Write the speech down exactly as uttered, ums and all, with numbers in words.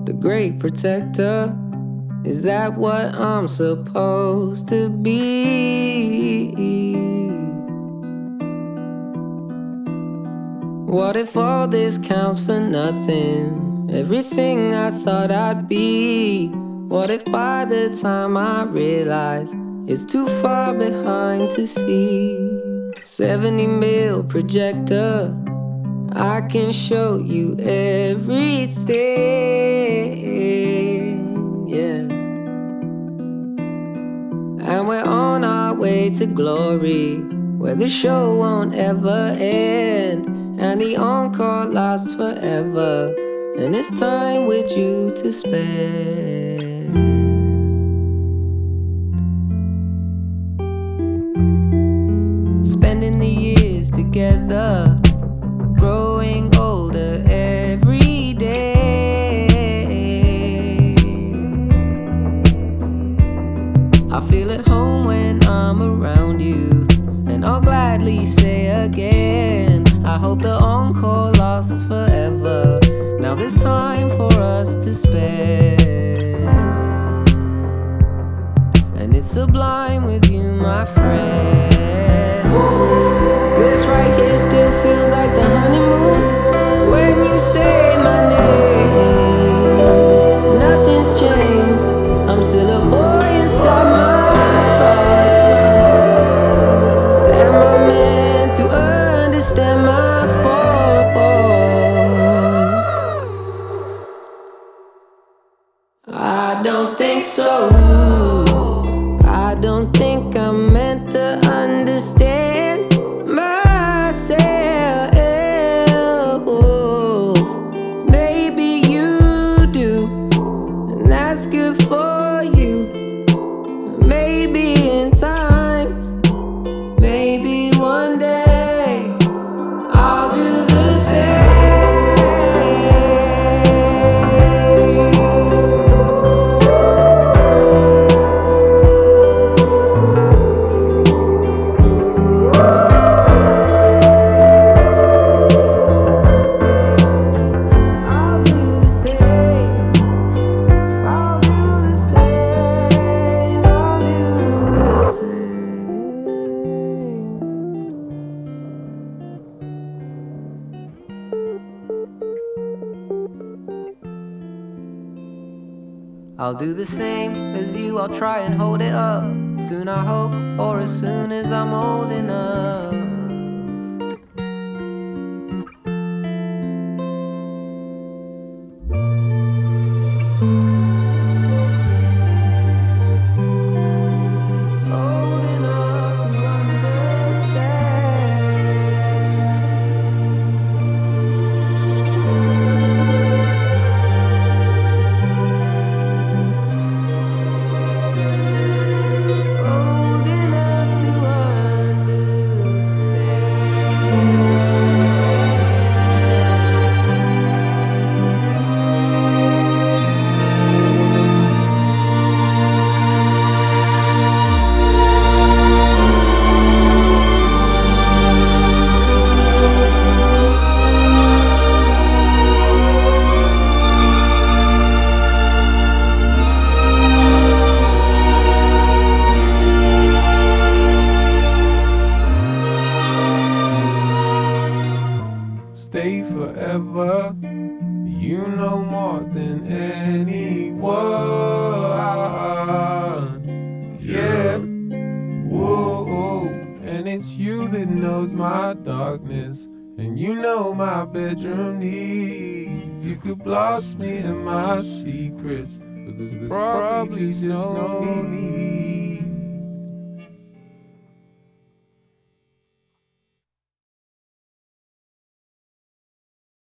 the great protector. Is that what I'm supposed to be? What if all this counts for nothing? Everything I thought I'd be. What if by the time I realize it's too far behind to see? seventy mil projector, I can show you everything, yeah. And we're on our way to glory, where the show won't ever end, and the encore lasts forever, and it's time with you to spend. Spending the years together, growing older every day. I feel at home when I'm around you, and I'll gladly say again, I hope the encore lasts forever. Now there's time for us to spend, and it's sublime with you, my friend. This right here still feels like the honeymoon. When you say my name, nothing's changed. I'm still a boy inside my thoughts. Am I meant to understand my faults? I don't think so. I don't think I'm meant to understand myself. Maybe you do, and that's good for you. Maybe in time, maybe one day I'll do the same. I'll do the same as you, I'll try and hold it up. Soon I hope, or as soon as I'm old enough. Old enough to understand. Old enough to Stay forever, you know more than anyone. Yeah, whoa, whoa. And it's you that knows my darkness, and you know my bedroom needs. You could blast me in my secrets, but there's probably just no need.